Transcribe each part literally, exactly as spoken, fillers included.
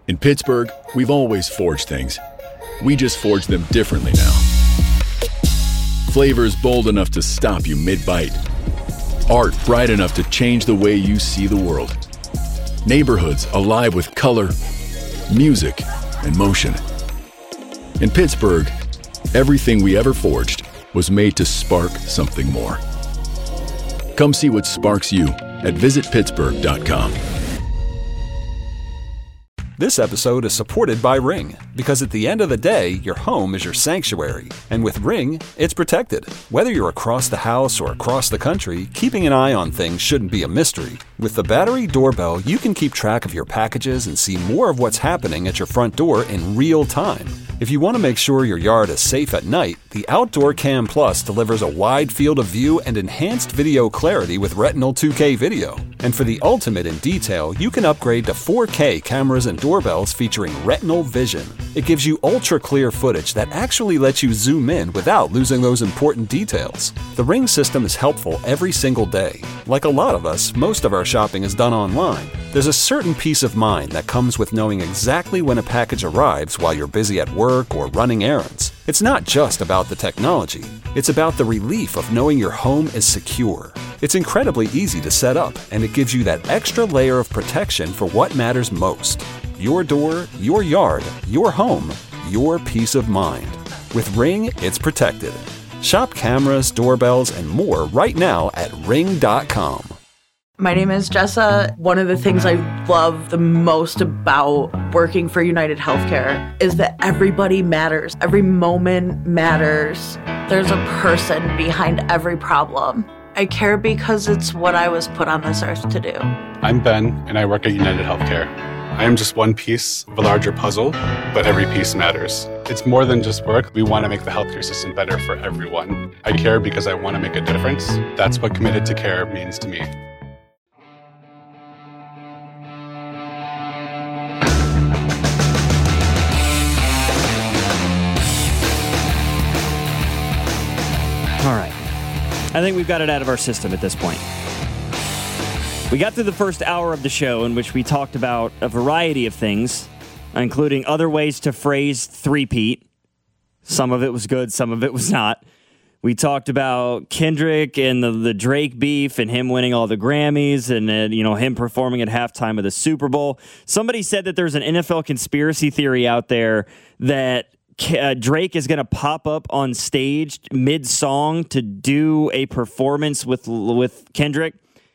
In Pittsburgh, we've always forged things. We just forge them differently now. Flavors bold enough to stop you mid-bite. Art bright enough to change the way you see the world. Neighborhoods alive with color, music, and motion. In Pittsburgh, everything we ever forged was made to spark something more. Come see what sparks you at visit pittsburgh dot com. This episode is supported by Ring, because at the end of the day, your home is your sanctuary. And with Ring, it's protected. Whether you're across the house or across the country, keeping an eye on things shouldn't be a mystery. With the battery doorbell, you can keep track of your packages and see more of what's happening at your front door in real time. If you want to make sure your yard is safe at night, the Outdoor Cam Plus delivers a wide field of view and enhanced video clarity with Retinal two K video. And for the ultimate in detail, you can upgrade to four K cameras and doorbells featuring Retinal Vision. It gives you ultra-clear footage that actually lets you zoom in without losing those important details. The Ring system is helpful every single day. Like a lot of us, most of our shopping is done online. There's a certain peace of mind that comes with knowing exactly when a package arrives while you're busy at work or running errands. It's not just about the technology. It's about the relief of knowing your home is secure. It's incredibly easy to set up, and it gives you that extra layer of protection for what matters most. Your door, your yard, your home, your peace of mind. With Ring, it's protected. Shop cameras, doorbells, and more right now at ring dot com. My name is Jessa. One of the things I love the most about working for United Healthcare is that everybody matters. Every moment matters. There's a person behind every problem. I care because it's what I was put on this earth to do. I'm Ben, and I work at United Healthcare. I am just one piece of a larger puzzle, but every piece matters. It's more than just work. We want to make the healthcare system better for everyone. I care because I want to make a difference. That's what committed to care means to me. All right. I think we've got it out of our system at this point. We got through the first hour of the show in which we talked about a variety of things, including other ways to phrase three-peat. Some of it was good, some of it was not. We talked about Kendrick and the, the Drake beef and him winning all the Grammys and uh, you know him performing at halftime of the Super Bowl. Somebody said that there's an N F L conspiracy theory out there that Uh, Drake is going to pop up on stage mid-song to do a performance with with Kendrick.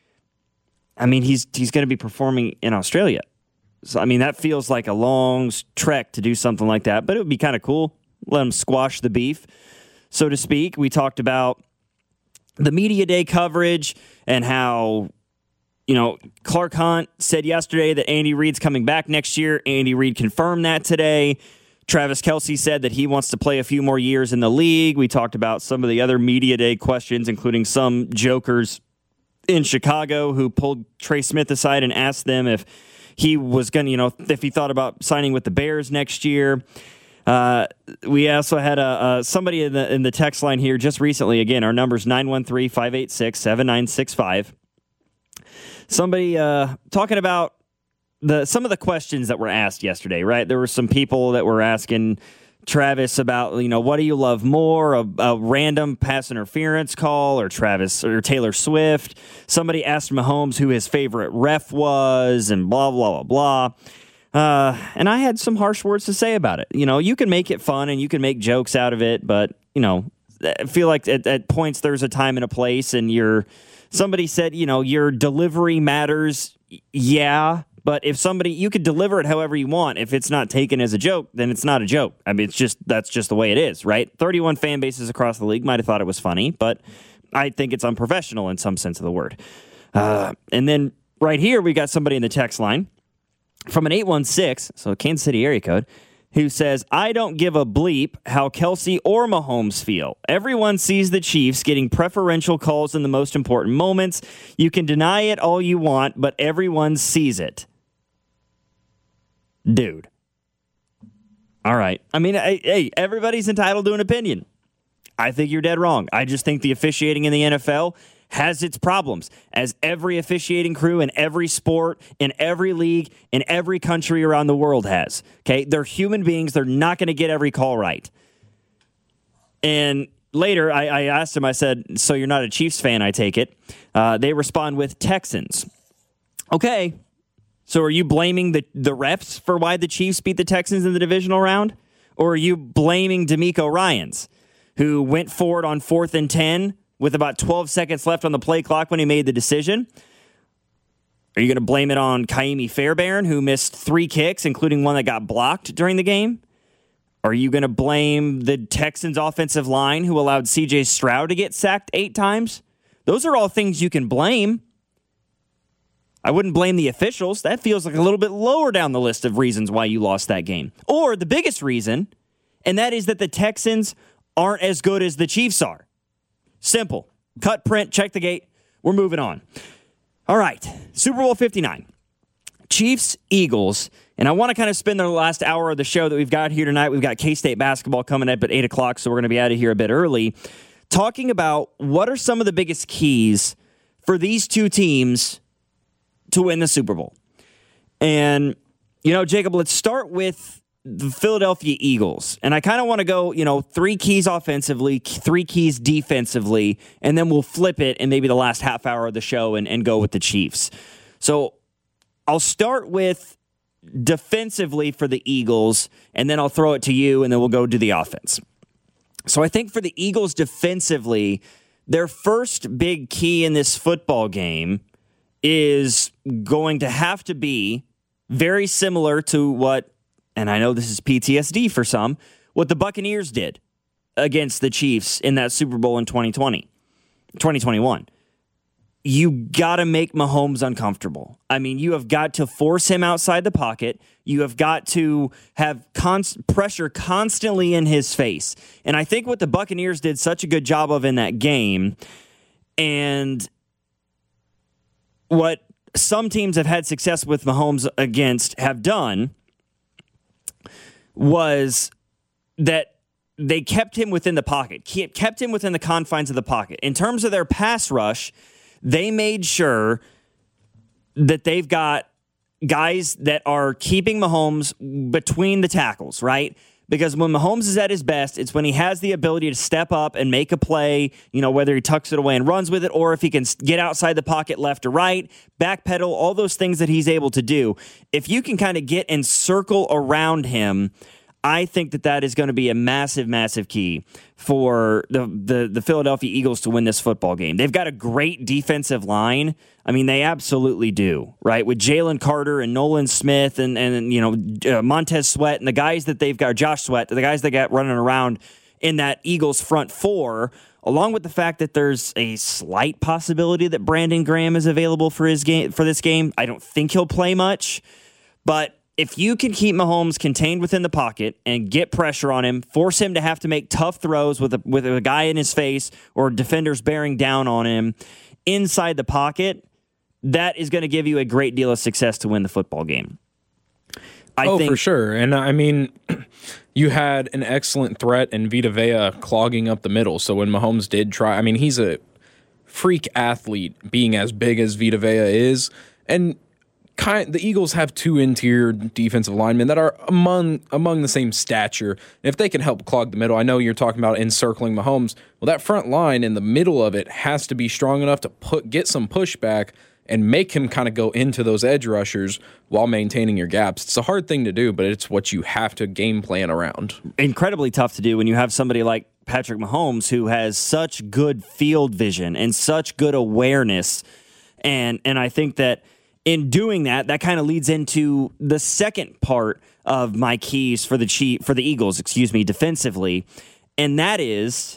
I mean, he's he's going to be performing in Australia. So, I mean, that feels like a long trek to do something like that, but it would be kind of cool. Let him squash the beef, so to speak. We talked about the media day coverage and how, you know, Clark Hunt said yesterday that Andy Reid's coming back next year. Andy Reid confirmed that today. Travis Kelce said that he wants to play a few more years in the league. We talked about some of the other media day questions, including some jokers in Chicago who pulled Trey Smith aside and asked them if he was going to, you know, if he thought about signing with the Bears next year. Uh, we also had a, a somebody in the in the text line here just recently. Again, our number's nine one three, five eight six, seven nine six five. Somebody uh, talking about The some of the questions that were asked yesterday, right? There were some people that were asking Travis about, you know, what do you love more, a, a random pass interference call or Travis or Taylor Swift? Somebody asked Mahomes who his favorite ref was and blah, blah, blah, blah. Uh, and I had some harsh words to say about it. You know, you can make it fun and you can make jokes out of it, but, you know, I feel like at, at points there's a time and a place, and your somebody said, you know, your delivery matters. Yeah. But if somebody, you could deliver it however you want. If it's not taken as a joke, then it's not a joke. I mean, it's just, that's just the way it is, right? thirty-one fan bases across the league might have thought it was funny, but I think it's unprofessional in some sense of the word. Uh, and then right here, we got somebody in the text line from an eight one six, so Kansas City area code, who says, I don't give a bleep how Kelce or Mahomes feel. Everyone sees the Chiefs getting preferential calls in the most important moments. You can deny it all you want, but everyone sees it. Dude. All right. I mean, I, hey, everybody's entitled to an opinion. I think you're dead wrong. I just think the officiating in the N F L has its problems, as every officiating crew in every sport, in every league, in every country around the world has. Okay, they're human beings. They're not going to get every call right. And later, I, I asked him, I said, so you're not a Chiefs fan, I take it. Uh, they respond with Texans. Okay, so are you blaming the, the refs for why the Chiefs beat the Texans in the divisional round? Or are you blaming DeMeco Ryans, who went forward on fourth and ten with about twelve seconds left on the play clock when he made the decision? Are you going to blame it on Kaimi Fairbairn, who missed three kicks, including one that got blocked during the game? Are you going to blame the Texans' offensive line, who allowed C J Stroud to get sacked eight times? Those are all things you can blame. I wouldn't blame the officials. That feels like a little bit lower down the list of reasons why you lost that game. Or the biggest reason, and that is that the Texans aren't as good as the Chiefs are. Simple. Cut, print, check the gate. We're moving on. All right. Super Bowl fifty-nine. Chiefs, Eagles. And I want to kind of spend the last hour of the show that we've got here tonight. We've got K-State basketball coming up at eight o'clock, so we're going to be out of here a bit early. Talking about what are some of the biggest keys for these two teams to win the Super Bowl. And, you know, Jacob, let's start with the Philadelphia Eagles. And I kind of want to go, you know, three keys offensively, three keys defensively, and then we'll flip it in maybe the last half hour of the show and, and go with the Chiefs. So I'll start with defensively for the Eagles, and then I'll throw it to you, and then we'll go to the offense. So I think for the Eagles defensively, their first big key in this football game is going to have to be very similar to what, and I know this is P T S D for some, what the Buccaneers did against the Chiefs in that Super Bowl in twenty twenty, twenty twenty-one. You got to make Mahomes uncomfortable. I mean, you have got to force him outside the pocket. You have got to have const- pressure constantly in his face. And I think what the Buccaneers did such a good job of in that game, and what some teams have had success with Mahomes against have done, was that they kept him within the pocket, kept him within the confines of the pocket. In terms of their pass rush, they made sure that they've got guys that are keeping Mahomes between the tackles, right? Because when Mahomes is at his best, it's when he has the ability to step up and make a play, you know, whether he tucks it away and runs with it, or if he can get outside the pocket left or right, backpedal, all those things that he's able to do. If you can kind of get and circle around him, I think that that is going to be a massive, massive key for the, the the Philadelphia Eagles to win this football game. They've got a great defensive line. I mean, they absolutely do, right? With Jalen Carter and Nolan Smith and, and you know, uh, Montez Sweat and the guys that they've got, Josh Sweat, the guys that got running around in that Eagles front four, along with the fact that there's a slight possibility that Brandon Graham is available for his game for this game. I don't think he'll play much, but if you can keep Mahomes contained within the pocket and get pressure on him, force him to have to make tough throws with a, with a guy in his face or defenders bearing down on him inside the pocket, that is going to give you a great deal of success to win the football game. I oh, think, for sure. And I mean, you had an excellent threat in Vita Vea clogging up the middle. So when Mahomes did try, I mean, he's a freak athlete being as big as Vita Vea is. And Kind, the Eagles have two interior defensive linemen that are among among the same stature. And if they can help clog the middle, I know you're talking about encircling Mahomes. Well, that front line in the middle of it has to be strong enough to put get some pushback and make him kind of go into those edge rushers while maintaining your gaps. It's a hard thing to do, but it's what you have to game plan around. Incredibly tough to do when you have somebody like Patrick Mahomes who has such good field vision and such good awareness. And and I think that in doing that, that kind of leads into the second part of my keys for the Chief, for the Eagles, excuse me, defensively, and that is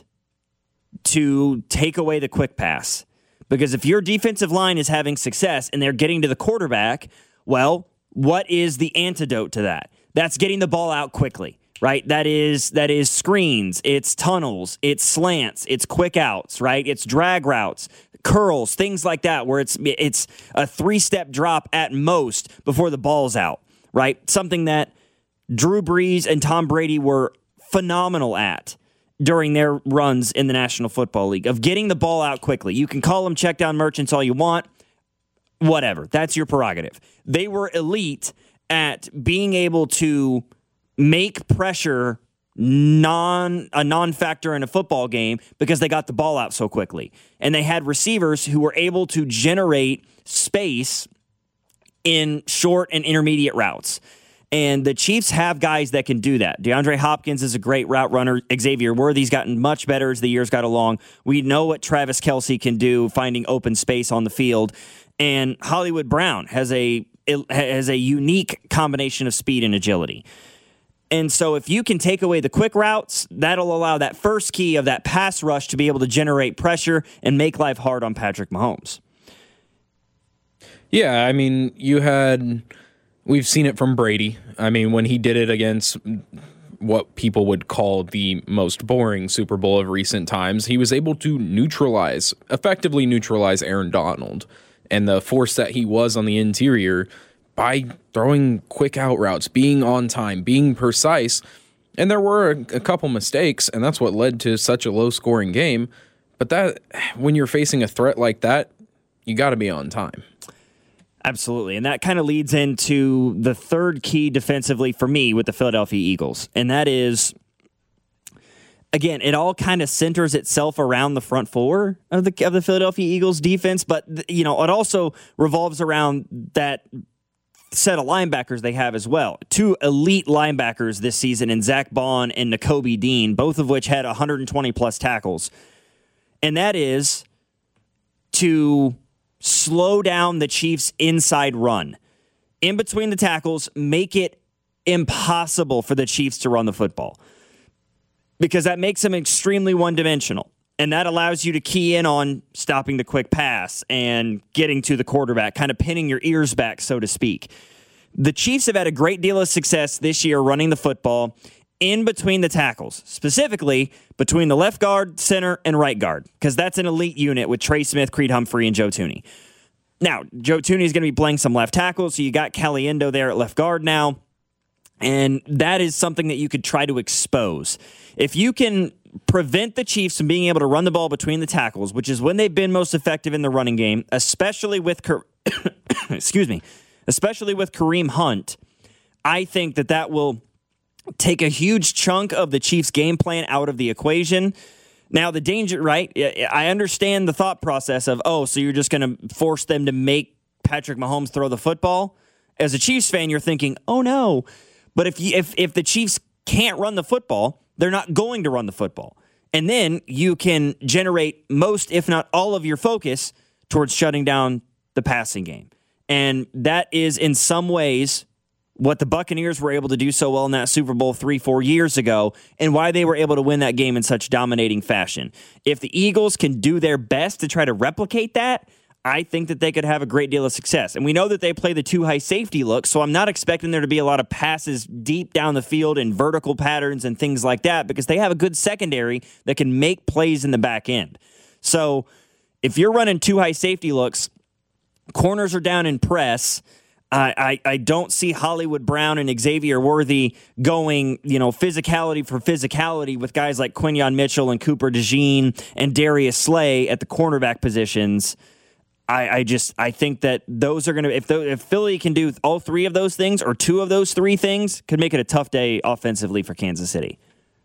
to take away the quick pass. Because if your defensive line is having success and they're getting to the quarterback, well, what is the antidote to that? That's getting the ball out quickly, right? That is that is screens, it's tunnels, it's slants, it's quick outs, right? It's drag routes, curls, things like that, where it's it's a three-step drop at most before the ball's out, right? Something that Drew Brees and Tom Brady were phenomenal at during their runs in the National Football League, of getting the ball out quickly. You can call them check down merchants all you want. Whatever. That's your prerogative. They were elite at being able to make pressure non a non-factor in a football game because they got the ball out so quickly. And they had receivers who were able to generate space in short and intermediate routes. And the Chiefs have guys that can do that. DeAndre Hopkins is a great route runner. Xavier Worthy's gotten much better as the years got along. We know what Travis Kelce can do, finding open space on the field. And Hollywood Brown has a has a unique combination of speed and agility. And so if you can take away the quick routes, that'll allow that first key of that pass rush to be able to generate pressure and make life hard on Patrick Mahomes. Yeah, I mean, you had... We've seen it from Brady. I mean, when he did it against what people would call the most boring Super Bowl of recent times, he was able to neutralize, effectively neutralize Aaron Donald and the force that he was on the interior by throwing quick out routes, being on time, being precise. And there were a, a couple mistakes, and that's what led to such a low-scoring game. But that, when you're facing a threat like that, you got to be on time. Absolutely. And that kind of leads into the third key defensively for me with the Philadelphia Eagles. And that is, again, it all kind of centers itself around the front four of the of the Philadelphia Eagles defense. But, you know, it also revolves around that set of linebackers they have as well. Two elite linebackers this season in Zach Bond and Nakobe Dean, both of which had one hundred twenty plus tackles. And that is to slow down the Chiefs' inside run. In between the tackles, make it impossible for the Chiefs to run the football. Because that makes them extremely one-dimensional. And that allows you to key in on stopping the quick pass and getting to the quarterback, kind of pinning your ears back, so to speak. The Chiefs have had a great deal of success this year running the football in between the tackles, specifically between the left guard, center, and right guard, because that's an elite unit with Trey Smith, Creed Humphrey, and Joe Thuney. Now, Joe Thuney is going to be playing some left tackle, so you got Caliendo there at left guard now, and that is something that you could try to expose. If you can prevent the Chiefs from being able to run the ball between the tackles, which is when they've been most effective in the running game, especially with excuse me, especially with Kareem Hunt, I think that that will take a huge chunk of the Chiefs' game plan out of the equation. Now, the danger, right? I understand the thought process of, oh, so you're just going to force them to make Patrick Mahomes throw the football. As a Chiefs fan, you're thinking, oh, no. But if you, if if the Chiefs can't run the football, they're not going to run the football. And then you can generate most, if not all, of your focus towards shutting down the passing game. And that is, in some ways, what the Buccaneers were able to do so well in that Super Bowl three, four years ago, and why they were able to win that game in such dominating fashion. If the Eagles can do their best to try to replicate that, I think that they could have a great deal of success. And we know that they play the two high safety look, so I'm not expecting there to be a lot of passes deep down the field and vertical patterns and things like that, because they have a good secondary that can make plays in the back end. So if you're running two high safety looks, corners are down in press, I, I, I don't see Hollywood Brown and Xavier Worthy going, you know, physicality for physicality with guys like Quinyon Mitchell and Cooper DeJean and Darius Slay at the cornerback positions. I, I just I think that those are going to, if the, if Philly can do all three of those things or two of those three things, could make it a tough day offensively for Kansas City.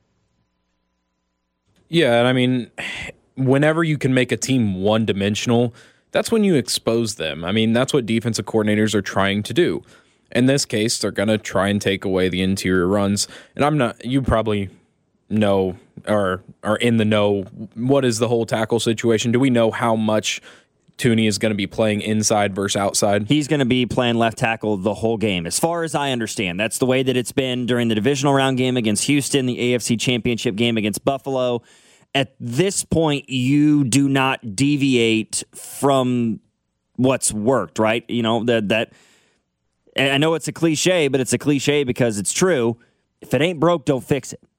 Yeah, and I mean, whenever you can make a team one-dimensional, that's when you expose them. I mean, that's what defensive coordinators are trying to do. In this case, they're going to try and take away the interior runs. And I'm not, you probably know or are in the know, what is the whole tackle situation? Do we know how much Thuney is going to be playing inside versus outside? He's going to be playing left tackle the whole game, as far as I understand. That's the way that it's been during the divisional round game against Houston, the A F C Championship game against Buffalo. At this point, you do not deviate from what's worked, right? You know, that that. I know it's a cliche, but it's a cliche because it's true. If it ain't broke, don't fix it.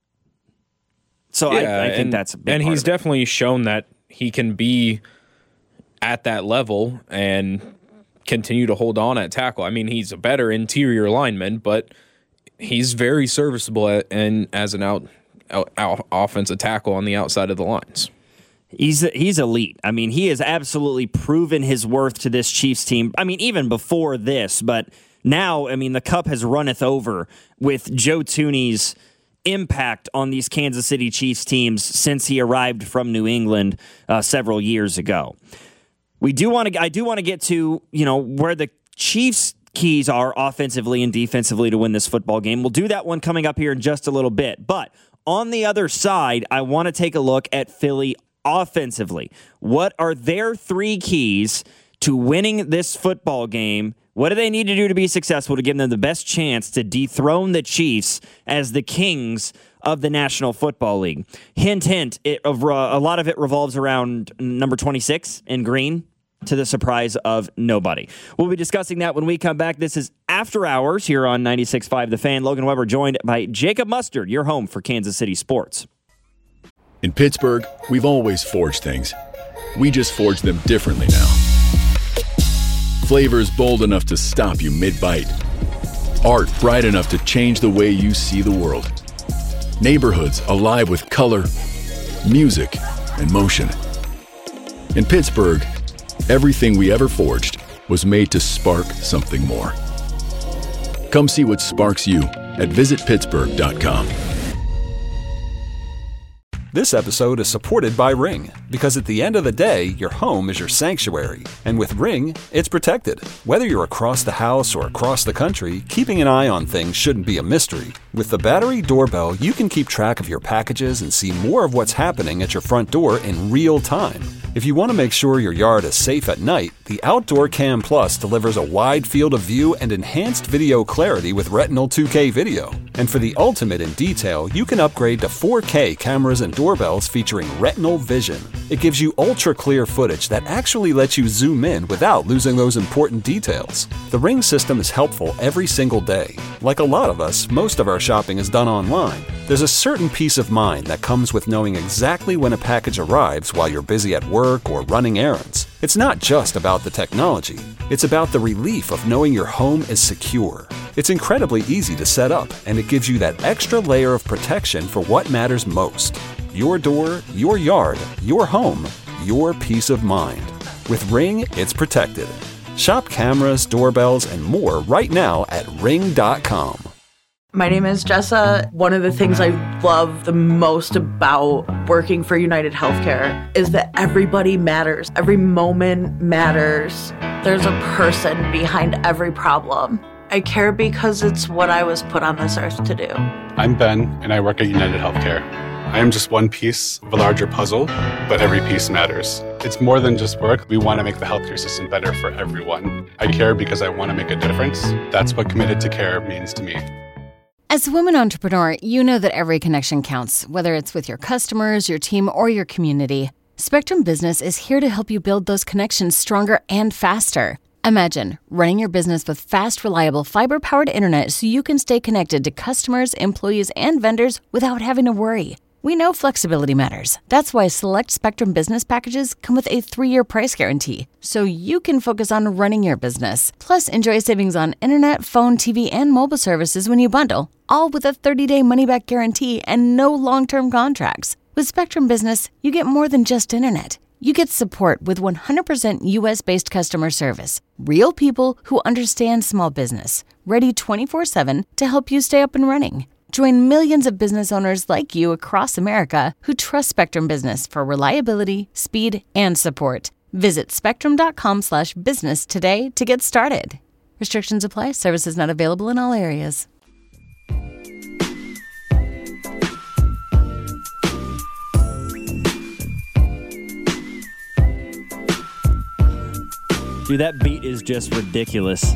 So yeah, I, I think and, that's a big and part he's of it. definitely shown that he can be at that level and continue to hold on at tackle. I mean, he's a better interior lineman, but he's very serviceable at, and as an out offensive tackle on the outside of the lines. He's he's elite. I mean, he has absolutely proven his worth to this Chiefs team. I mean, even before this, but now, I mean, the cup has runneth over with Joe Thuney's impact on these Kansas City Chiefs teams since he arrived from New England uh, several years ago. We do want to. I do want to get to you know where the Chiefs' keys are offensively and defensively to win this football game. We'll do that one coming up here in just a little bit. But on the other side, I want to take a look at Philly offensively. What are their three keys to winning this football game? What do they need to do to be successful to give them the best chance to dethrone the Chiefs as the kings of the National Football League? Hint, hint, it, a lot of it revolves around number twenty-six in green, to the surprise of nobody. We'll be discussing that when we come back. This is After Hours here on ninety-six point five The Fan. Logan Weber joined by Jacob Mustard, your home for Kansas City sports. In Pittsburgh, we've always forged things. We just forge them differently now. Flavors bold enough to stop you mid-bite. Art bright enough to change the way you see the world. Neighborhoods alive with color, music, and motion. In Pittsburgh, everything we ever forged was made to spark something more. Come see what sparks you at visit pittsburgh dot com. This episode is supported by Ring, because at the end of the day, your home is your sanctuary. And with Ring, it's protected. Whether you're across the house or across the country, keeping an eye on things shouldn't be a mystery. With the Battery Doorbell, you can keep track of your packages and see more of what's happening at your front door in real time. If you want to make sure your yard is safe at night, the Outdoor Cam Plus delivers a wide field of view and enhanced video clarity with Retinal two K video. And for the ultimate in detail, you can upgrade to four K cameras and doorbells featuring Retinal Vision. It gives you ultra-clear footage that actually lets you zoom in without losing those important details. The Ring system is helpful every single day. Like a lot of us, most of our shopping is done online. There's a certain peace of mind that comes with knowing exactly when a package arrives while you're busy at work or running errands. It's not just about the technology. It's about the relief of knowing your home is secure. It's incredibly easy to set up, and it gives you that extra layer of protection for what matters most. Your door, your yard, your home, your peace of mind. With Ring, it's protected. Shop cameras, doorbells, and more right now at ring dot com. My name is Jessa. One of the things I love the most about working for United Healthcare is that everybody matters. Every moment matters. There's a person behind every problem. I care because it's what I was put on this earth to do. I'm Ben, and I work at United Healthcare. I am just one piece of a larger puzzle, but every piece matters. It's more than just work. We want to make the healthcare system better for everyone. I care because I want to make a difference. That's what committed to care means to me. As a woman entrepreneur, you know that every connection counts, whether it's with your customers, your team, or your community. Spectrum Business is here to help you build those connections stronger and faster. Imagine running your business with fast, reliable, fiber-powered internet so you can stay connected to customers, employees, and vendors without having to worry. We know flexibility matters. That's why select Spectrum Business packages come with a three-year price guarantee, so you can focus on running your business. Plus, enjoy savings on internet, phone, T V, and mobile services when you bundle, all with a thirty-day money-back guarantee and no long-term contracts. With Spectrum Business, you get more than just internet. You get support with one hundred percent U S-based customer service, real people who understand small business, ready twenty-four seven to help you stay up and running. Join millions of business owners like you across America who trust Spectrum Business for reliability, speed, and support. Visit spectrum.com slash business today to get started. Restrictions apply. Services not available in all areas. Dude, that beat is just ridiculous.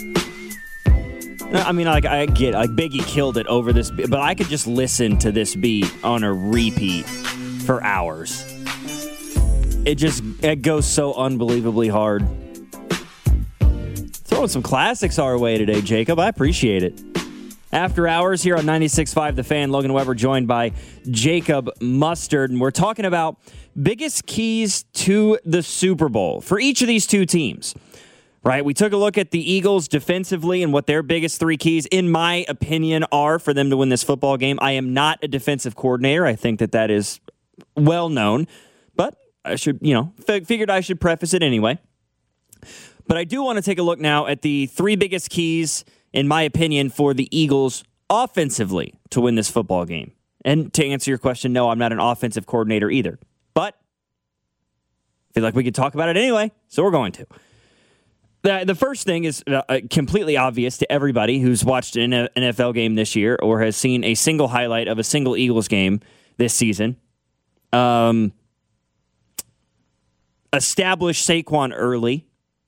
I mean, like, I get, like, Biggie killed it over this, but I could just listen to this beat on a repeat for hours. It just, it goes so unbelievably hard. Throwing some classics our way today, Jacob. I appreciate it. After Hours here on ninety-six point five The Fan. Logan Weber joined by Jacob Mustard, and we're talking about biggest keys to the Super Bowl for each of these two teams. right? We took a look at the Eagles defensively and what their biggest three keys, in my opinion, are for them to win this football game. I am not a defensive coordinator. I think that that is well known, but I should, you know, f- figured I should preface it anyway. But I do want to take a look now at the three biggest keys, in my opinion, for the Eagles offensively to win this football game. And to answer your question, no, I'm not an offensive coordinator either. But I feel like we could talk about it anyway, so we're going to. The, the first thing is uh, completely obvious to everybody who's watched an N F L game this year or has seen a single highlight of a single Eagles game this season. Um, establish Saquon early.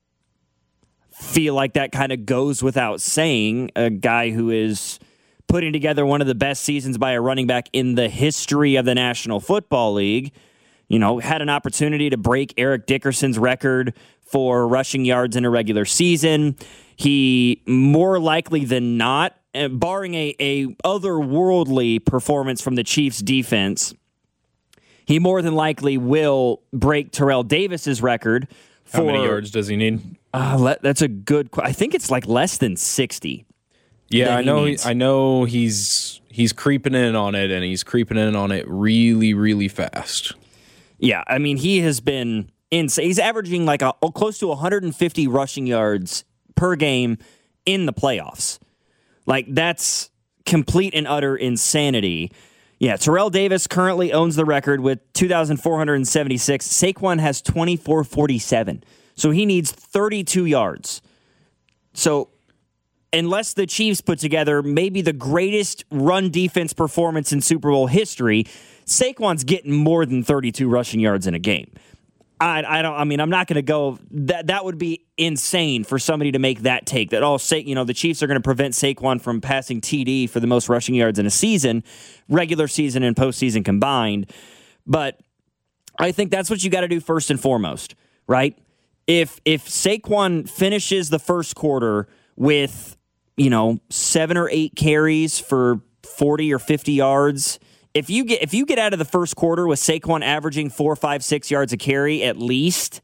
Feel like that kind of goes without saying. A guy who is putting together one of the best seasons by a running back in the history of the National Football League. You know, had an opportunity to break Eric Dickerson's record for rushing yards in a regular season. He, more likely than not, barring a, a otherworldly performance from the Chiefs' defense, he more than likely will break Terrell Davis's record. For, How many yards does he need? Uh, let, that's a good question. I think it's like less than sixty. Yeah, I know. He I know he's he's creeping in on it, and he's creeping in on it really, really fast. Yeah, I mean, he has been insane. He's averaging like a, close to one hundred fifty rushing yards per game in the playoffs. Like, that's complete and utter insanity. Yeah, Terrell Davis currently owns the record with two thousand four hundred seventy-six. Saquon has twenty-four forty-seven. So he needs thirty-two yards. So unless the Chiefs put together maybe the greatest run defense performance in Super Bowl history, Saquon's getting more than thirty-two rushing yards in a game. I, I don't. I mean, I'm not going to go. That that would be insane for somebody to make that take. That all say, you know, the Chiefs are going to prevent Saquon from passing T D for the most rushing yards in a season, regular season and postseason combined. But I think that's what you got to do first and foremost, right? If if Saquon finishes the first quarter with, you know, seven or eight carries for forty or fifty yards. If you get if you get out of the first quarter with Saquon averaging four, five, six yards a carry at least,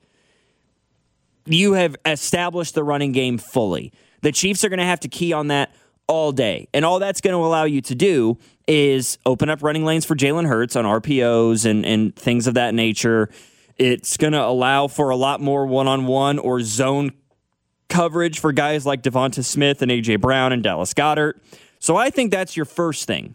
you have established the running game fully. The Chiefs are going to have to key on that all day, and all that's going to allow you to do is open up running lanes for Jalen Hurts on R P Os and and things of that nature. It's going to allow for a lot more one-on-one or zone coverage for guys like Devonta Smith and A J Brown and Dallas Goedert. So I think that's your first thing.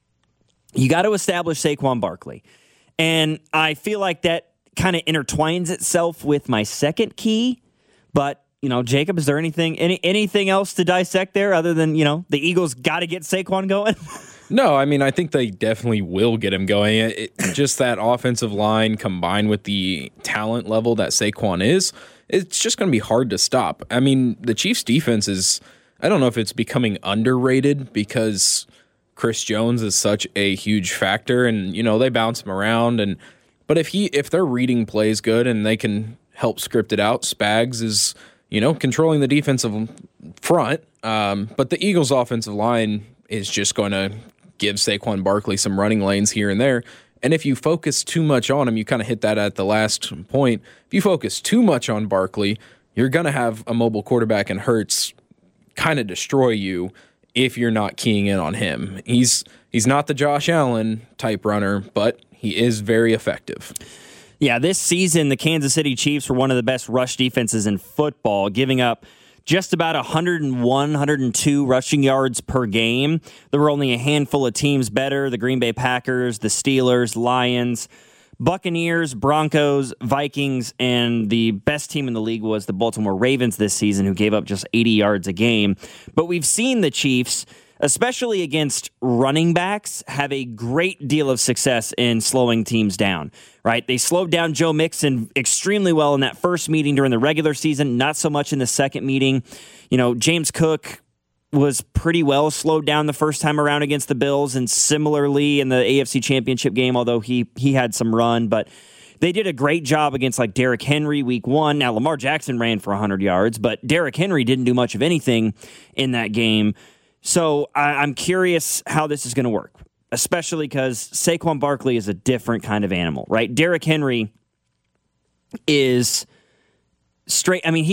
You got to establish Saquon Barkley. And I feel like that kind of intertwines itself with my second key. But, you know, Jacob, is there anything any anything else to dissect there other than, you know, the Eagles got to get Saquon going? No, I mean, I think they definitely will get him going. It, it, just that offensive line combined with the talent level that Saquon is, it's just going to be hard to stop. I mean, the Chiefs' defense is, I don't know if it's becoming underrated because Chris Jones is such a huge factor, and you know they bounce him around. And but if he if their reading plays good and they can help script it out, Spags is you know controlling the defensive front. Um, but the Eagles' offensive line is just going to give Saquon Barkley some running lanes here and there. And if you focus too much on him, you kind of hit that at the last point. If you focus too much on Barkley, you're going to have a mobile quarterback and Hurts kind of destroy you if you're not keying in on him. He's he's not the Josh Allen type runner, but he is very effective. Yeah, this season, the Kansas City Chiefs were one of the best rush defenses in football, giving up just about one hundred one, one hundred two rushing yards per game. There were only a handful of teams better: the Green Bay Packers, the Steelers, Lions, Buccaneers, Broncos, Vikings, and the best team in the league was the Baltimore Ravens this season, who gave up just eighty yards a game. But we've seen the Chiefs, especially against running backs, have a great deal of success in slowing teams down, right? They slowed down Joe Mixon extremely well in that first meeting during the regular season, not so much in the second meeting. You know, James Cook was pretty well slowed down the first time around against the Bills, and similarly in the A F C Championship game, although he he had some run, but they did a great job against like Derrick Henry week one. Now, Lamar Jackson ran for one hundred yards, but Derrick Henry didn't do much of anything in that game. So I, I'm curious how this is going to work, especially because Saquon Barkley is a different kind of animal, right? Derrick Henry is straight. I mean, he's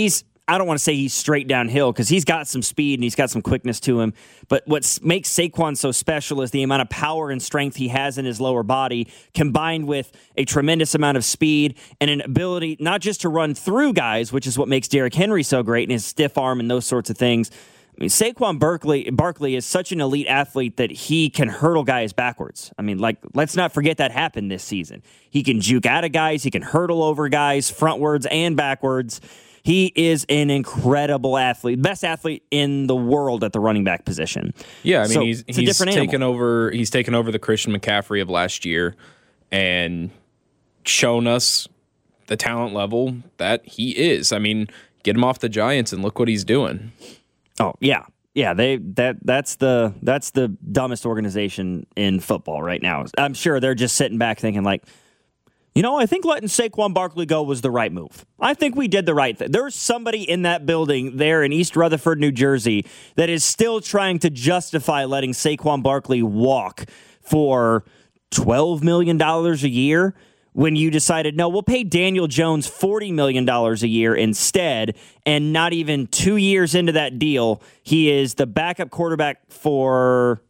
I don't want to say he's straight downhill because he's got some speed and he's got some quickness to him. But what makes Saquon so special is the amount of power and strength he has in his lower body, combined with a tremendous amount of speed and an ability not just to run through guys, which is what makes Derrick Henry so great, and his stiff arm and those sorts of things. I mean, Saquon Barkley, Barkley is such an elite athlete that he can hurdle guys backwards. I mean, like, let's not forget that happened this season. He can juke out of guys. He can hurdle over guys frontwards and backwards. He is an incredible athlete, best athlete in the world at the running back position. Yeah, I mean, so he's, it's a he's different taken animal. over. He's taken over the Christian McCaffrey of last year and shown us the talent level that he is. I mean, get him off the Giants and look what he's doing. Oh yeah, yeah. They that that's the that's the dumbest organization in football right now. I'm sure they're just sitting back thinking like, you know, I think letting Saquon Barkley go was the right move. I think we did the right thing. There's somebody in that building there in East Rutherford, New Jersey, that is still trying to justify letting Saquon Barkley walk for twelve million dollars a year when you decided, no, we'll pay Daniel Jones forty million dollars a year instead, and not even two years into that deal, he is the backup quarterback for,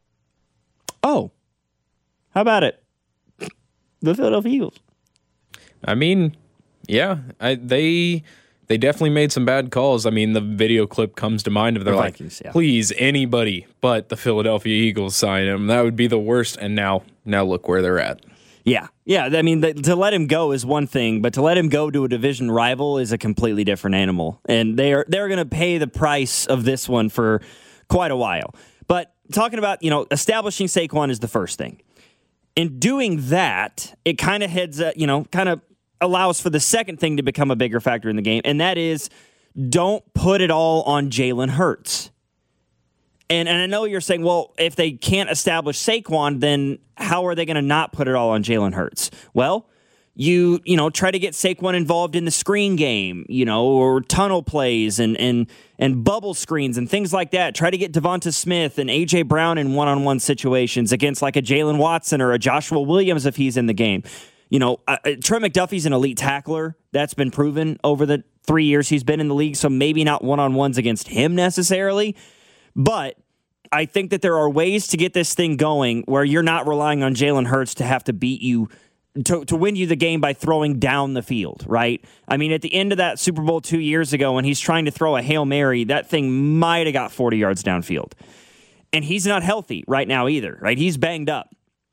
oh, how about it? The Philadelphia Eagles. I mean, yeah, I, they they definitely made some bad calls. I mean, the video clip comes to mind of they're The like, Vikings, yeah. please, anybody but the Philadelphia Eagles sign him. That would be the worst. And now, now look where they're at. Yeah, yeah. I mean, the, to let him go is one thing, but to let him go to a division rival is a completely different animal, and they are they're going to pay the price of this one for quite a while. But talking about, you know, establishing Saquon is the first thing. In doing that, it kind of heads, uh, you know, kind of allows for the second thing to become a bigger factor in the game, and that is don't put it all on Jalen Hurts. And and I know you're saying, well, if they can't establish Saquon, then how are they going to not put it all on Jalen Hurts? Well, you you know try to get Saquon involved in the screen game, you know, or tunnel plays and and and bubble screens and things like that. Try to get Devonta Smith and A J Brown in one-on-one situations against like a Jalen Watson or a Joshua Williams if he's in the game. You know, uh, Trent McDuffie's an elite tackler. That's been proven over the three years he's been in the league, so maybe not one-on-ones against him necessarily. But I think that there are ways to get this thing going where you're not relying on Jalen Hurts to have to beat you, to, to win you the game by throwing down the field, right? I mean, at the end of that Super Bowl two years ago when he's trying to throw a Hail Mary, that thing might have got forty yards downfield. And he's not healthy right now either, right? He's banged up.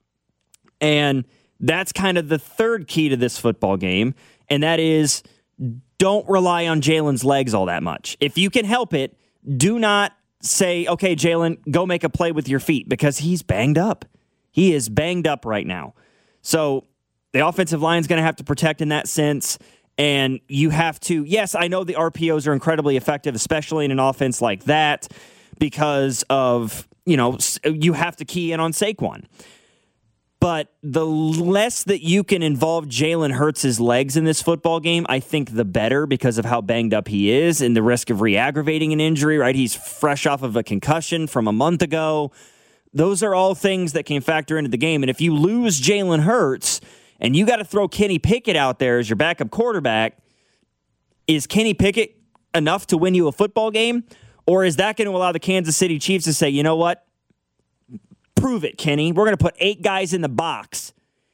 And that's kind of the third key to this football game, and that is don't rely on Jalen's legs all that much. If you can help it, do not say, okay, Jalen, go make a play with your feet, because he's banged up. He is banged up right now. So the offensive line is going to have to protect in that sense, and you have to, yes, I know the R P Os are incredibly effective, especially in an offense like that, because of, you know, you have to key in on Saquon. But the less that you can involve Jalen Hurts' legs in this football game, I think the better, because of how banged up he is and the risk of re-aggravating an injury, right? He's fresh off of a concussion from a month ago. Those are all things that can factor into the game. And if you lose Jalen Hurts and you got to throw Kenny Pickett out there as your backup quarterback, is Kenny Pickett enough to win you a football game? Or is that going to allow the Kansas City Chiefs to say, you know what? Prove it, Kenny. We're going to put eight guys in the box.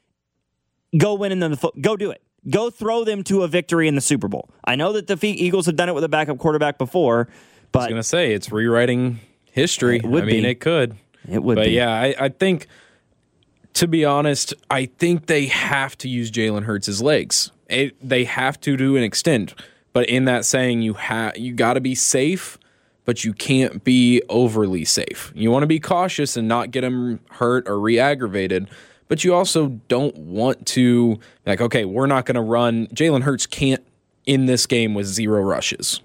Go win in the fo- go do it. Go throw them to a victory in the Super Bowl. I know that the Eagles have done it with a backup quarterback before, but I was going to say it's rewriting history. It would I mean, be. it could. It would but be. yeah, I, I think, to be honest, I think they have to use Jalen Hurts' legs. It, they have to to an extent. But in that saying, you ha- you got to be safe, but you can't be overly safe. You want to be cautious and not get him hurt or re-aggravated, but you also don't want to, like, okay, we're not going to run. Jalen Hurts can't in this game with zero rushes.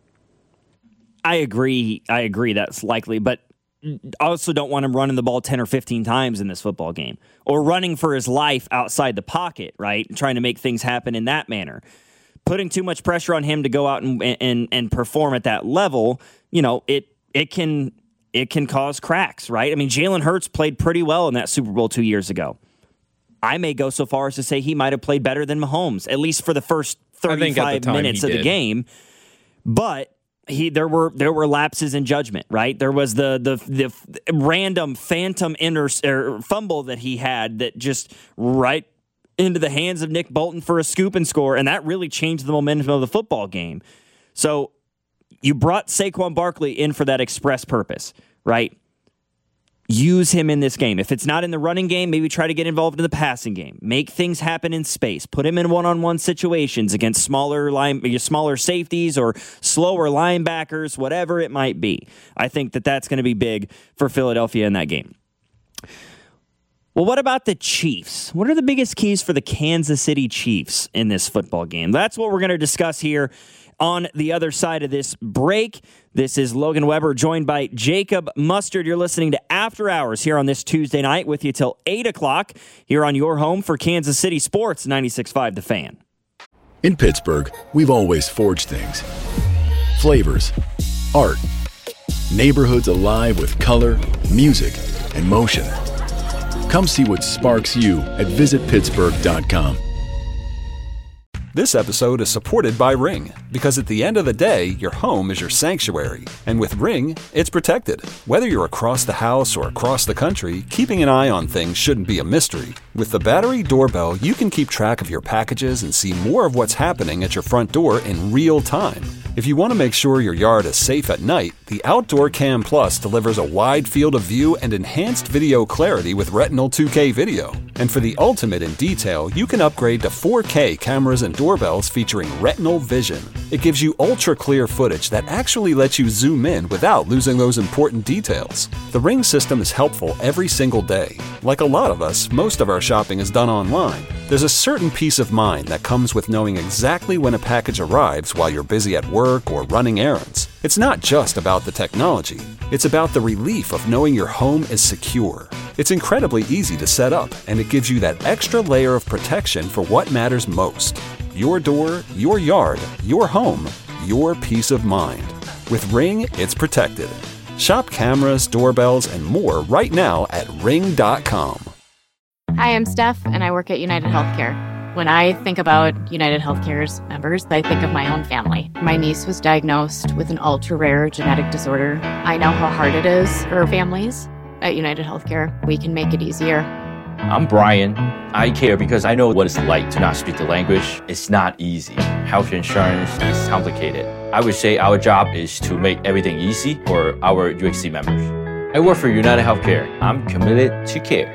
I agree. I agree that's likely, but I also don't want him running the ball ten or fifteen times in this football game or running for his life outside the pocket, right? Trying to make things happen in that manner. Putting too much pressure on him to go out and and and perform at that level, you know, it it can it can cause cracks, right? I mean, Jalen Hurts played pretty well in that Super Bowl two years ago. I may go so far as to say he might have played better than Mahomes, at least for the first thirty-five minutes of the game. But he there were there were lapses in judgment, right? There was the the the random phantom inter, er, fumble that he had that just right into the hands of Nick Bolton for a scoop and score, and that really changed the momentum of the football game. So you brought Saquon Barkley in for that express purpose, right? Use him in this game. If it's not in the running game, maybe try to get involved in the passing game. Make things happen in space. Put him in one-on-one situations against smaller line, smaller safeties or slower linebackers, whatever it might be. I think that that's going to be big for Philadelphia in that game. Well, what about the Chiefs? What are the biggest keys for the Kansas City Chiefs in this football game? That's what we're going to discuss here on the other side of this break. This is Logan Weber, joined by Jacob Mustard. You're listening to After Hours here on this Tuesday night, with you till eight o'clock here on your home for Kansas City Sports, ninety-six point five The Fan. In Pittsburgh, we've always forged things. Flavors, art, neighborhoods alive with color, music, and motion. Come see what sparks you at visit pittsburgh dot com. This episode is supported by Ring, because at the end of the day, your home is your sanctuary. And with Ring, it's protected. Whether you're across the house or across the country, keeping an eye on things shouldn't be a mystery. With the Battery Doorbell, you can keep track of your packages and see more of what's happening at your front door in real time. If you want to make sure your yard is safe at night, the Outdoor Cam Plus delivers a wide field of view and enhanced video clarity with Retinal two K video. And for the ultimate in detail, you can upgrade to four K cameras and doorbells featuring Retinal Vision. It gives you ultra-clear footage that actually lets you zoom in without losing those important details. The Ring system is helpful every single day. Like a lot of us, most of our shopping is done online. There's a certain peace of mind that comes with knowing exactly when a package arrives while you're busy at work or running errands. It's not just about the technology. It's about the relief of knowing your home is secure. It's incredibly easy to set up, and it gives you that extra layer of protection for what matters most. Your door, your yard, your home, your peace of mind. With Ring, it's protected. Shop cameras, doorbells, and more right now at ring dot com. Hi, I'm Steph, and I work at United Healthcare. When I think about United Healthcare's members, I think of my own family. My niece was diagnosed with an ultra-rare genetic disorder. I know how hard it is for families. At United Healthcare, we can make it easier. I'm Brian. I care because I know what it's like to not speak the language. It's not easy. Health insurance is complicated. I would say our job is to make everything easy for our U H C members. I work for United Healthcare. I'm committed to care.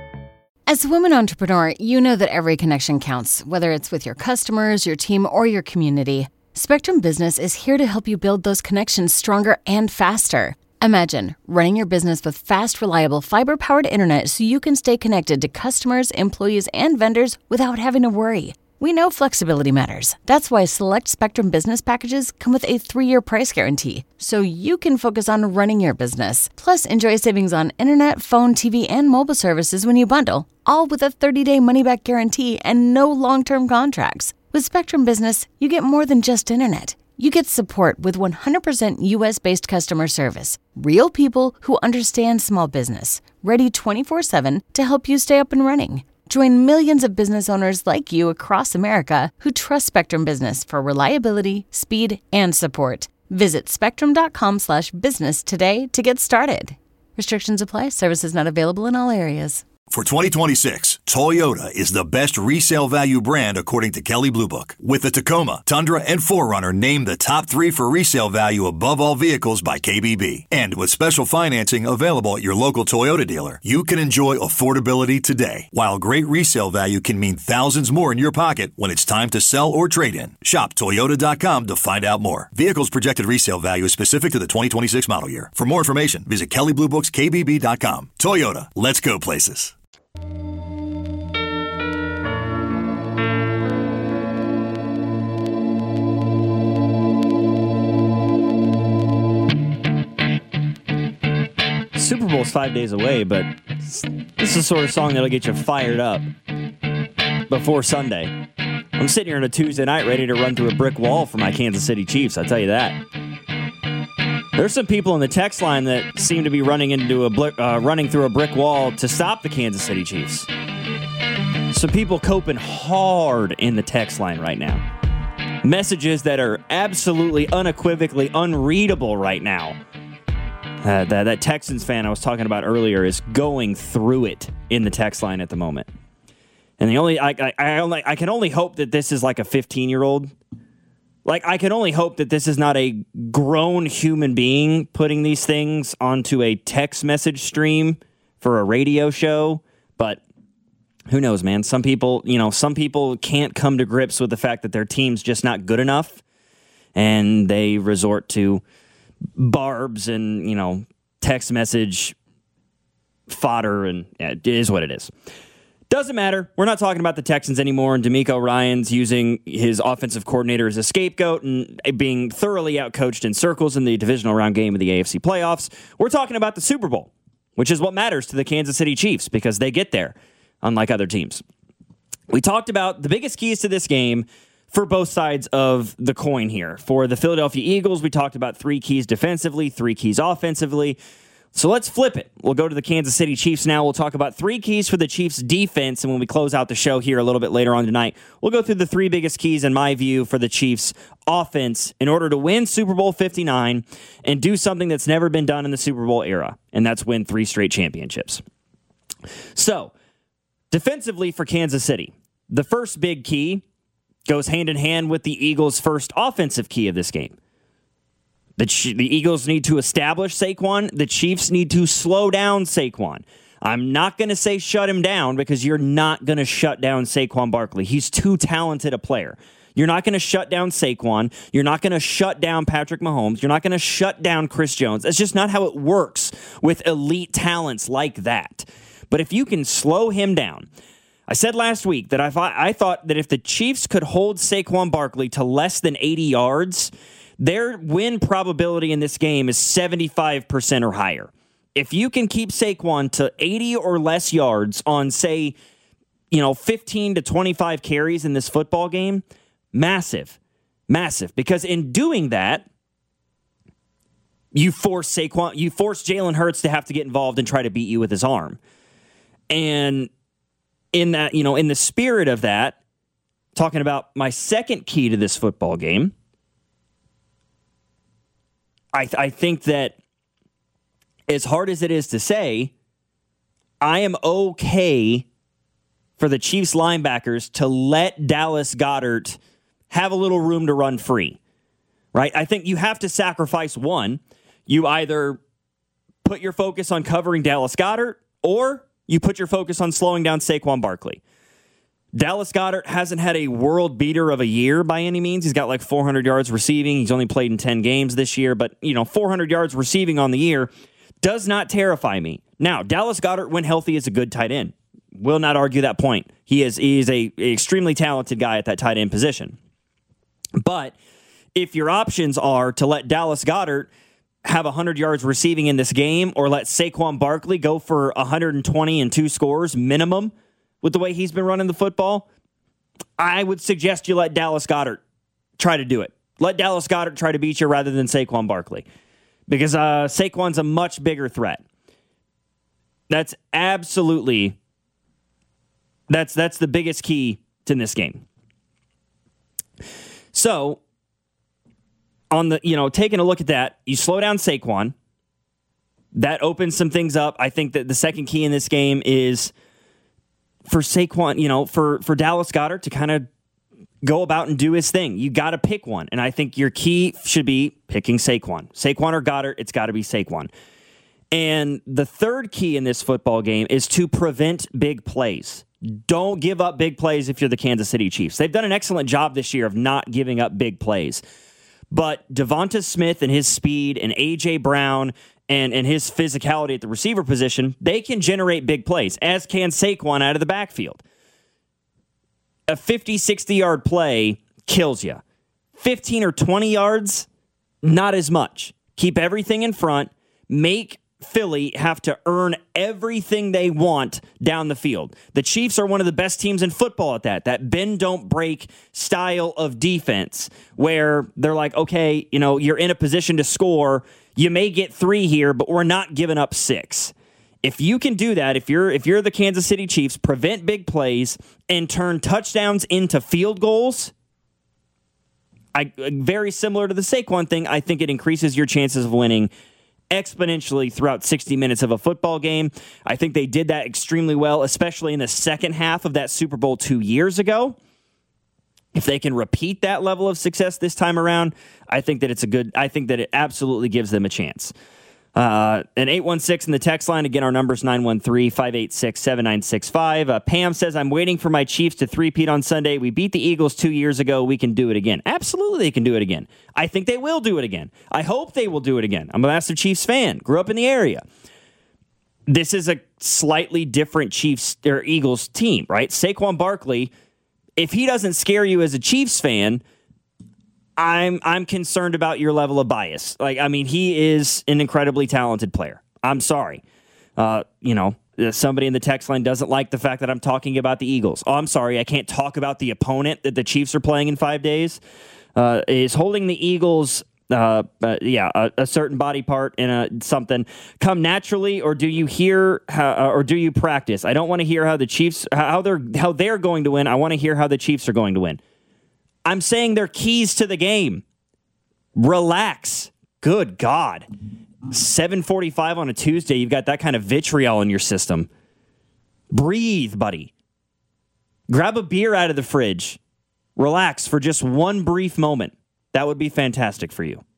As a woman entrepreneur, you know that every connection counts, whether it's with your customers, your team, or your community. Spectrum Business is here to help you build those connections stronger and faster. Imagine running your business with fast, reliable, fiber-powered internet so you can stay connected to customers, employees, and vendors without having to worry. We know flexibility matters. That's why select Spectrum Business packages come with a three-year price guarantee, so you can focus on running your business. Plus, enjoy savings on internet, phone, T V, and mobile services when you bundle, all with a thirty-day money-back guarantee and no long-term contracts. With Spectrum Business, you get more than just internet. You get support with one hundred percent U S-based customer service, real people who understand small business, ready twenty-four seven to help you stay up and running. Join millions of business owners like you across America who trust Spectrum Business for reliability, speed, and support. Visit spectrum.com slash business today to get started. Restrictions apply. Services not available in all areas. For twenty twenty-six, Toyota is the best resale value brand according to Kelley Blue Book. With the Tacoma, Tundra, and four runner named the top three for resale value above all vehicles by K B B. And with special financing available at your local Toyota dealer, you can enjoy affordability today, while great resale value can mean thousands more in your pocket when it's time to sell or trade in. Shop Toyota dot com to find out more. Vehicles projected resale value is specific to the twenty twenty-six model year. For more information, visit Kelley Blue Books K B B dot com. Toyota, let's go places. Super Bowl's five days away, but this is the sort of song that'll get you fired up before Sunday. I'm sitting here on a Tuesday night ready to run through a brick wall for my Kansas City Chiefs, I'll tell you that. There's some people in the text line that seem to be running into a bl- uh, running through a brick wall to stop the Kansas City Chiefs. Some people coping hard in the text line right now. messages that are absolutely unequivocally unreadable right now. Uh, that, that Texans fan I was talking about earlier is going through it in the text line at the moment. And the only I, I, I only I can only hope that this is like a fifteen-year-old. Like, I can only hope that this is not a grown human being putting these things onto a text message stream for a radio show. But who knows, man? Some people, you know, some people can't come to grips with the fact that their team's just not good enough, and they resort to barbs and, you know, text message fodder, and yeah, it is what it is. Doesn't matter. We're not talking about the Texans anymore, and DeMeco Ryans using his offensive coordinator as a scapegoat and being thoroughly outcoached in circles in the divisional round game of the A F C playoffs. We're talking about the Super Bowl, which is what matters to the Kansas City Chiefs because they get there, unlike other teams. We talked about the biggest keys to this game for both sides of the coin here. For the Philadelphia Eagles, we talked about three keys defensively, three keys offensively. So let's flip it. We'll go to the Kansas City Chiefs now. We'll talk about three keys for the Chiefs defense, and when we close out the show here a little bit later on tonight, we'll go through the three biggest keys, in my view, for the Chiefs offense in order to win Super Bowl fifty-nine and do something that's never been done in the Super Bowl era, and that's win three straight championships. So, defensively for Kansas City, the first big key goes hand in hand with the Eagles' first offensive key of this game. The, the Eagles need to establish Saquon. The Chiefs need to slow down Saquon. I'm not going to say shut him down because you're not going to shut down Saquon Barkley. He's too talented a player. You're not going to shut down Saquon. You're not going to shut down Patrick Mahomes. You're not going to shut down Chris Jones. That's just not how it works with elite talents like that. But if you can slow him down, I said last week that I thought, I thought that if the Chiefs could hold Saquon Barkley to less than eighty yards, their win probability in this game is seventy-five percent or higher. If you can keep Saquon to eighty or less yards on, say, you know, fifteen to twenty-five carries in this football game, massive, massive. Because in doing that, you force Saquon, you force Jalen Hurts to have to get involved and try to beat you with his arm. And in that, you know, in the spirit of that, talking about my second key to this football game, I, th- I think that as hard as it is to say, I am okay for the Chiefs linebackers to let Dallas Goedert have a little room to run free, right? I think you have to sacrifice one. You either put your focus on covering Dallas Goedert or you put your focus on slowing down Saquon Barkley. Dallas Goedert hasn't had a world beater of a year by any means. He's got like four hundred yards receiving. He's only played in ten games this year, but you know, four hundred yards receiving on the year does not terrify me. Now, Dallas Goedert, when healthy, is a good tight end. Will not argue that point. He is he is a, a extremely talented guy at that tight end position. But if your options are to let Dallas Goedert have one hundred yards receiving in this game or let Saquon Barkley go for one hundred twenty and two scores minimum with the way he's been running the football, I would suggest you let Dallas Goedert try to do it. Let Dallas Goedert try to beat you rather than Saquon Barkley. Because uh, Saquon's a much bigger threat. That's absolutely, that's that's the biggest key to this game. So, on the, you know, taking a look at that, you slow down Saquon. That opens some things up. I think that the second key in this game is for Saquon, you know, for, for Dallas Goedert to kind of go about and do his thing. You got to pick one. And I think your key should be picking Saquon. Saquon or Goedert, it's got to be Saquon. And the third key in this football game is to prevent big plays. Don't give up big plays if you're the Kansas City Chiefs. They've done an excellent job this year of not giving up big plays. But Devonta Smith and his speed and A J. Brown and, and his physicality at the receiver position, they can generate big plays, as can Saquon out of the backfield. A fifty, sixty-yard play kills you. fifteen or twenty yards, not as much. Keep everything in front. Make Philly have to earn everything they want down the field. The Chiefs are one of the best teams in football at that, that bend, don't break style of defense where they're like, okay, you know, you're in a position to score. You may get three here, but we're not giving up six. If you can do that, if you're if you're the Kansas City Chiefs, prevent big plays and turn touchdowns into field goals, I very similar to the Saquon thing. I think it increases your chances of winning exponentially throughout sixty minutes of a football game. I think they did that extremely well, especially in the second half of that Super Bowl two years ago. If they can repeat that level of success this time around, I think that it's a good, I think that it absolutely gives them a chance. Uh, an eight one six in the text line. Again, our number's nine one three, five eight six, seven nine six five. Uh, Pam says, I'm waiting for my Chiefs to three-peat on Sunday. We beat the Eagles two years ago. We can do it again. Absolutely, they can do it again. I think they will do it again. I hope they will do it again. I'm a massive Chiefs fan. Grew up in the area. This is a slightly different Chiefs or Eagles team, right? Saquon Barkley, if he doesn't scare you as a Chiefs fan, I'm I'm concerned about your level of bias. Like, I mean, he is an incredibly talented player. I'm sorry. Uh, you know, somebody in the text line doesn't like the fact that I'm talking about the Eagles. Oh, I'm sorry. I can't talk about the opponent that the Chiefs are playing in five days. Uh, is holding the Eagles, uh, uh, yeah, a, a certain body part in a something come naturally, or do you hear how, uh, or do you practice? I don't want to hear how the Chiefs how they're how they're going to win. I want to hear how the Chiefs are going to win. I'm saying they're keys to the game. Relax. Good God. seven forty-five on a Tuesday, you've got that kind of vitriol in your system. Breathe, buddy. Grab a beer out of the fridge. Relax for just one brief moment. That would be fantastic for you.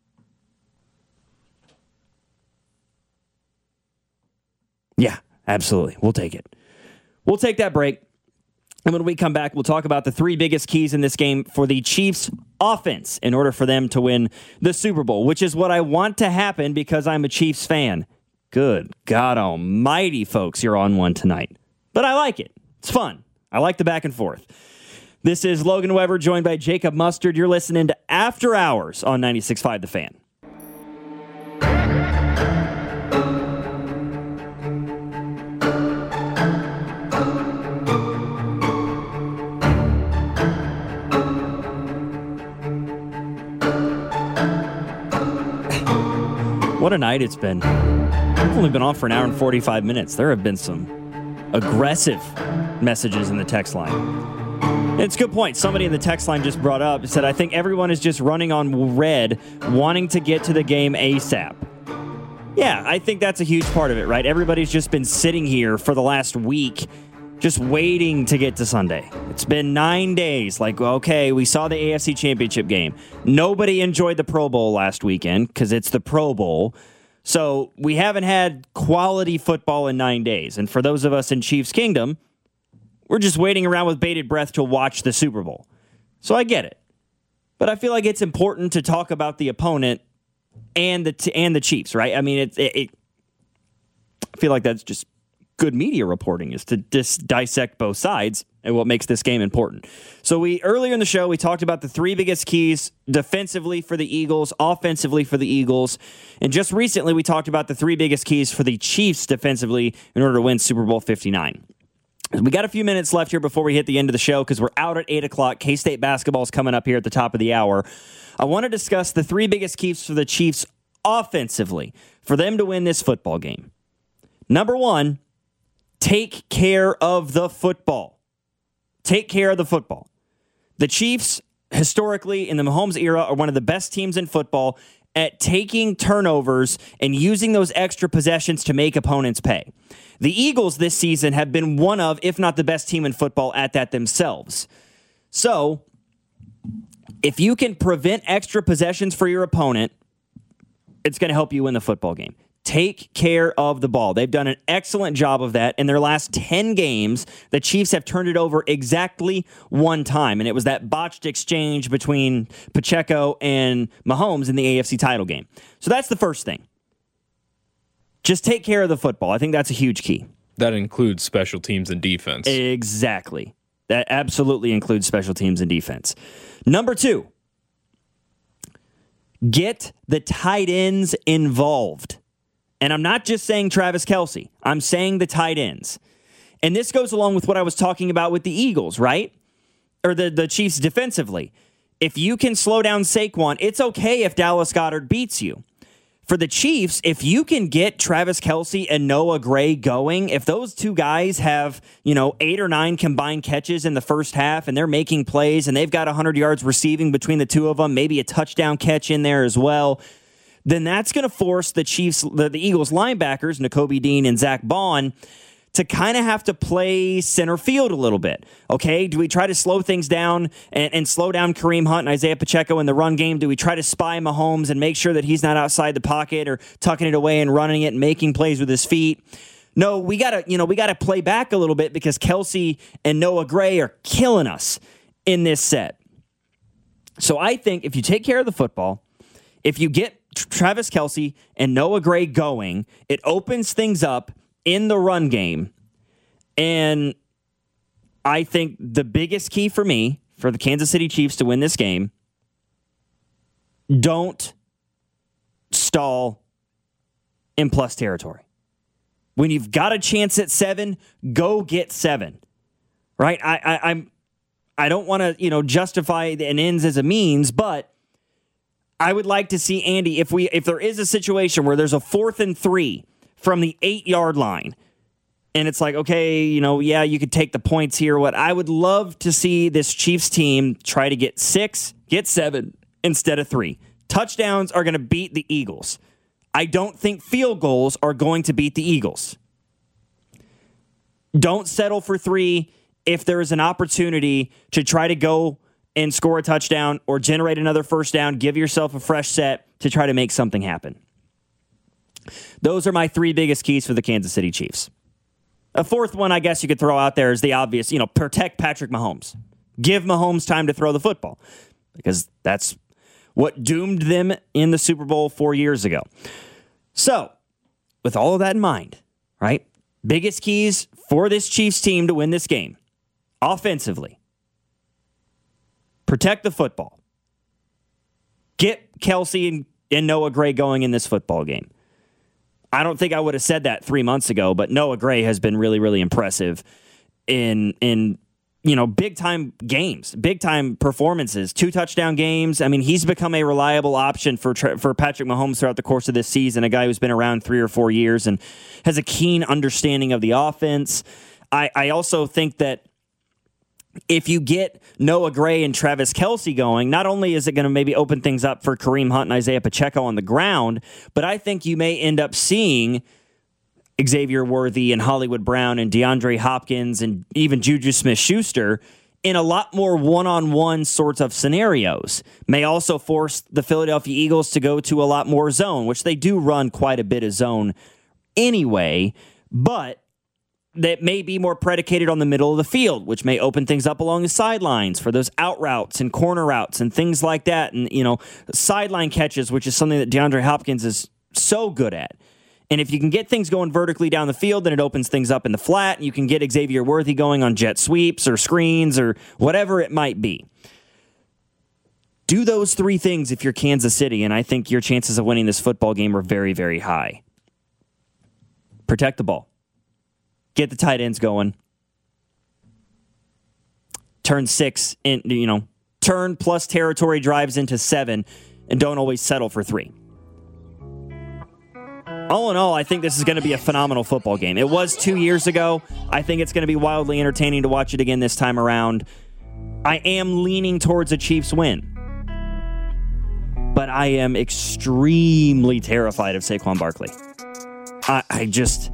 Yeah, absolutely. We'll take it. We'll take that break. And when we come back, we'll talk about the three biggest keys in this game for the Chiefs offense in order for them to win the Super Bowl, which is what I want to happen because I'm a Chiefs fan. Good God almighty, folks, you're on one tonight. But I like it. It's fun. I like the back and forth. This is Logan Weber, joined by Jacob Mustard. You're listening to After Hours on ninety-six point five The Fan. What a night it's been. I've only been on for an hour and forty-five minutes. There have been some aggressive messages in the text line. It's a good point. Somebody in the text line just brought up, said, I think everyone is just running on red, wanting to get to the game ASAP. Yeah, I think that's a huge part of it, right? Everybody's just been sitting here for the last week, just waiting to get to Sunday. It's been nine days. Like, okay, we saw the A F C Championship game. Nobody enjoyed the Pro Bowl last weekend because it's the Pro Bowl. So we haven't had quality football in nine days. And for those of us in Chiefs Kingdom, we're just waiting around with bated breath to watch the Super Bowl. So I get it. But I feel like it's important to talk about the opponent and the t- and the Chiefs, right? I mean, it, it, it I feel like that's just good media reporting, is to dis- dissect both sides and what makes this game important. So we earlier in the show, we talked about the three biggest keys defensively for the Eagles, offensively for the Eagles. And just recently, we talked about the three biggest keys for the Chiefs defensively in order to win Super Bowl fifty-nine. We got a few minutes left here before we hit the end of the show because we're out at eight o'clock. K-State basketball is coming up here at the top of the hour. I want to discuss the three biggest keys for the Chiefs offensively for them to win this football game. Number one, take care of the football. Take care of the football. The Chiefs, historically, in the Mahomes era, are one of the best teams in football at taking turnovers and using those extra possessions to make opponents pay. The Eagles this season have been one of, if not the best team in football at that themselves. So, if you can prevent extra possessions for your opponent, it's going to help you win the football game. Take care of the ball. They've done an excellent job of that. In their last ten games, the Chiefs have turned it over exactly one time, and it was that botched exchange between Pacheco and Mahomes in the A F C title game. So that's the first thing. Just take care of the football. I think that's a huge key. That includes special teams and defense. Exactly. That absolutely includes special teams and defense. Number two, get the tight ends involved. And I'm not just saying Travis Kelce. I'm saying the tight ends. And this goes along with what I was talking about with the Eagles, right? Or the, the Chiefs defensively. If you can slow down Saquon, it's okay if Dallas Goedert beats you. for the Chiefs, if you can get Travis Kelce and Noah Gray going, if those two guys have, you know, eight or nine combined catches in the first half and they're making plays and they've got one hundred yards receiving between the two of them, maybe a touchdown catch in there as well, then that's going to force the Chiefs, the, the Eagles linebackers, Nakobe Dean and Zach Bond, to kind of have to play center field a little bit. Okay, do we try to slow things down and, and slow down Kareem Hunt and Isaiah Pacheco in the run game? Do we try to spy Mahomes and make sure that he's not outside the pocket or tucking it away and running it and making plays with his feet? No, we gotta, you know, we gotta play back a little bit because Kelce and Noah Gray are killing us in this set. So I think if you take care of the football, if you get Travis Kelce and Noah Gray going, it opens things up in the run game. And I think the biggest key for me, for the Kansas City Chiefs to win this game, don't stall in plus territory. When you've got a chance at seven, go get seven. Right? I, I I'm I don't want to, you know, justify an ends as a means, but I would like to see Andy, if we if there is a situation where there's a fourth and three from the eight-yard line, and it's like, okay, you know, yeah, you could take the points here. What I would love to see this Chiefs team try to get six, get seven instead of three. Touchdowns are going to beat the Eagles. I don't think field goals are going to beat the Eagles. Don't settle for three if there is an opportunity to try to go and score a touchdown or generate another first down. Give yourself a fresh set to try to make something happen. Those are my three biggest keys for the Kansas City Chiefs. A fourth one, I guess you could throw out there is the obvious, you know, protect Patrick Mahomes. Give Mahomes time to throw the football because that's what doomed them in the Super Bowl four years ago. So, with all of that in mind, right, biggest keys for this Chiefs team to win this game, offensively, protect the football. Get Kelce and, and Noah Gray going in this football game. I don't think I would have said that three months ago, but Noah Gray has been really, really impressive in, in you know, big-time games, big-time performances, two touchdown games. I mean, he's become a reliable option for for Patrick Mahomes throughout the course of this season, a guy who's been around three or four years and has a keen understanding of the offense. I, I also think that if you get Noah Gray and Travis Kelce going, not only is it going to maybe open things up for Kareem Hunt and Isaiah Pacheco on the ground, but I think you may end up seeing Xavier Worthy and Hollywood Brown and DeAndre Hopkins and even Juju Smith-Schuster in a lot more one-on-one sorts of scenarios. May also force the Philadelphia Eagles to go to a lot more zone, which they do run quite a bit of zone anyway, but that may be more predicated on the middle of the field, which may open things up along the sidelines for those out routes and corner routes and things like that. And, you know, sideline catches, which is something that DeAndre Hopkins is so good at. And if you can get things going vertically down the field, then it opens things up in the flat, and you can get Xavier Worthy going on jet sweeps or screens or whatever it might be. Do those three things if you're Kansas City, and I think your chances of winning this football game are very, very high. Protect the ball. Get the tight ends going. Turn six in, you know, turn plus territory drives into seven, and don't always settle for three. All in all, I think this is going to be a phenomenal football game. It was two years ago. I think it's going to be wildly entertaining to watch it again this time around. I am leaning towards a Chiefs win, but I am extremely terrified of Saquon Barkley. I, I just...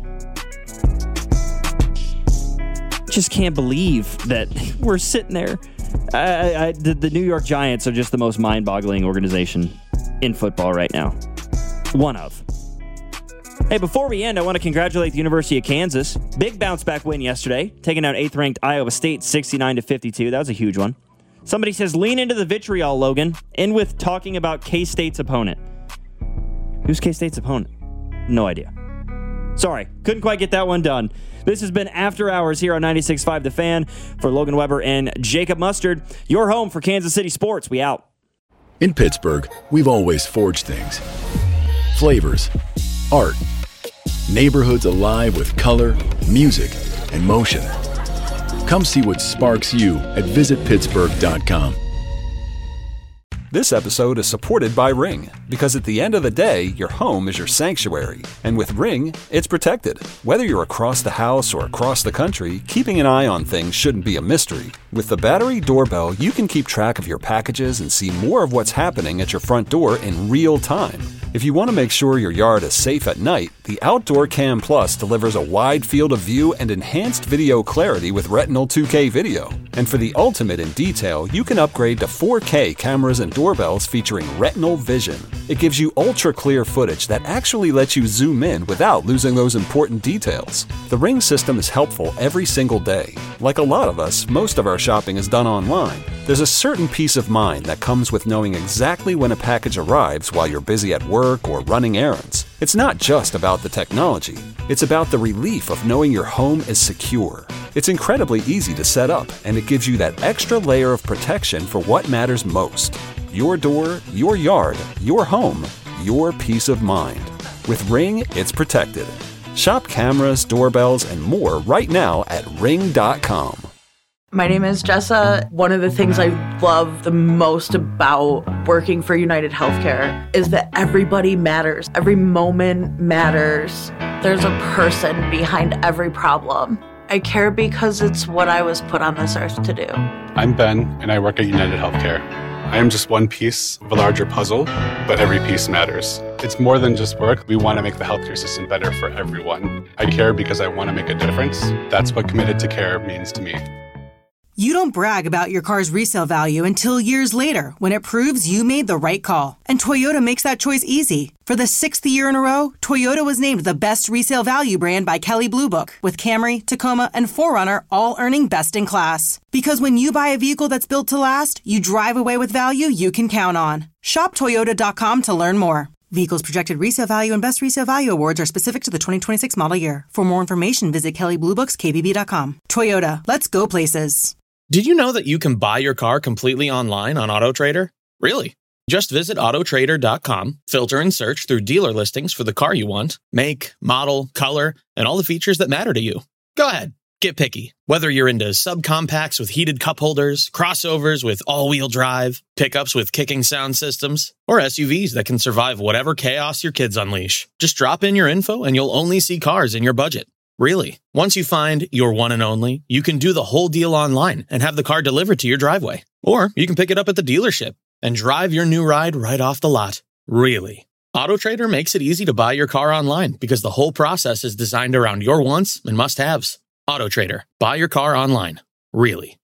just can't believe that we're sitting there. I, I, the, the New York Giants are just the most mind-boggling organization in football right now. One of. Hey, before we end, I want to congratulate the University of Kansas. Big bounce-back win yesterday, taking out eighth-ranked Iowa State sixty-nine to fifty-two. That was a huge one. Somebody says, lean into the vitriol, Logan. In with talking about K-State's opponent. Who's K-State's opponent? No idea. Sorry, couldn't quite get that one done. This has been After Hours here on ninety-six point five The Fan. For Logan Weber and Jacob Mustard, your home for Kansas City sports. We out. In Pittsburgh, we've always forged things. Flavors, art, neighborhoods alive with color, music, and motion. Come see what sparks you at visit pittsburgh dot com. This episode is supported by Ring, because at the end of the day, your home is your sanctuary. And with Ring, it's protected. Whether you're across the house or across the country, keeping an eye on things shouldn't be a mystery. With the battery doorbell, you can keep track of your packages and see more of what's happening at your front door in real time. If you want to make sure your yard is safe at night, the Outdoor Cam Plus delivers a wide field of view and enhanced video clarity with Retinal two K video. And for the ultimate in detail, you can upgrade to four K cameras and doorbells featuring Retinal Vision. It gives you ultra-clear footage that actually lets you zoom in without losing those important details. The Ring system is helpful every single day. Like a lot of us, most of our shopping is done online. There's a certain peace of mind that comes with knowing exactly when a package arrives while you're busy at work or running errands. It's not just about the technology. It's about the relief of knowing your home is secure. It's incredibly easy to set up, and it gives you that extra layer of protection for what matters most. Your door, your yard, your home, your peace of mind. With Ring, it's protected. Shop cameras, doorbells, and more right now at ring dot com. My name is Jessa. One of the things I love the most about working for United Healthcare is that everybody matters. Every moment matters. There's a person behind every problem. I care because it's what I was put on this earth to do. I'm Ben, and I work at United Healthcare. I am just one piece of a larger puzzle, but every piece matters. It's more than just work. We want to make the healthcare system better for everyone. I care because I want to make a difference. That's what committed to care means to me. You don't brag about your car's resale value until years later when it proves you made the right call. And Toyota makes that choice easy. For the sixth year in a row, Toyota was named the best resale value brand by Kelley Blue Book, with Camry, Tacoma, and four runner all earning best in class. Because when you buy a vehicle that's built to last, you drive away with value you can count on. Shop Toyota dot com to learn more. Vehicles projected resale value and best resale value awards are specific to the twenty twenty-six model year. For more information, visit Kelley Blue Books K B B dot com. Toyota, let's go places. Did you know that you can buy your car completely online on AutoTrader? Really? Just visit Auto Trader dot com, filter and search through dealer listings for the car you want, make, model, color, and all the features that matter to you. Go ahead, get picky. Whether you're into subcompacts with heated cup holders, crossovers with all-wheel drive, pickups with kicking sound systems, or S U Vs that can survive whatever chaos your kids unleash. Just drop in your info and you'll only see cars in your budget. Really. Once you find your one and only, you can do the whole deal online and have the car delivered to your driveway. Or you can pick it up at the dealership and drive your new ride right off the lot. Really. AutoTrader makes it easy to buy your car online because the whole process is designed around your wants and must-haves. AutoTrader. Buy your car online. Really.